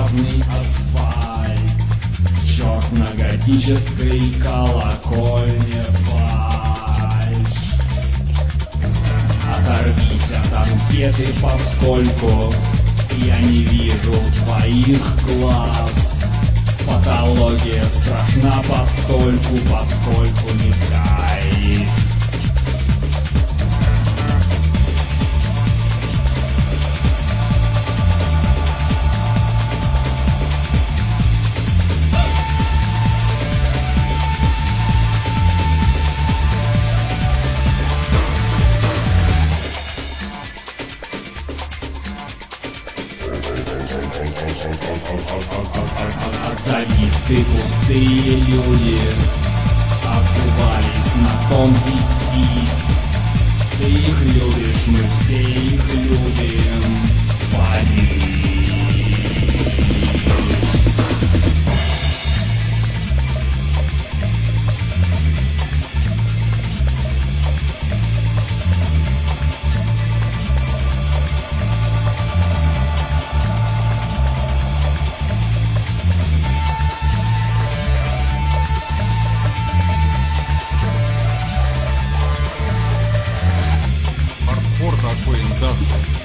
черный асфальт, черно-готической колокольне фальшь. Оторвись от анкеты, поскольку я не вижу твоих глаз. Патология страшна постольку, поскольку не кайф. Отзовисты пустые люди обзывались на том вести. Ты их любишь, мы все их любим. Поди. Хардкор такой, индастри.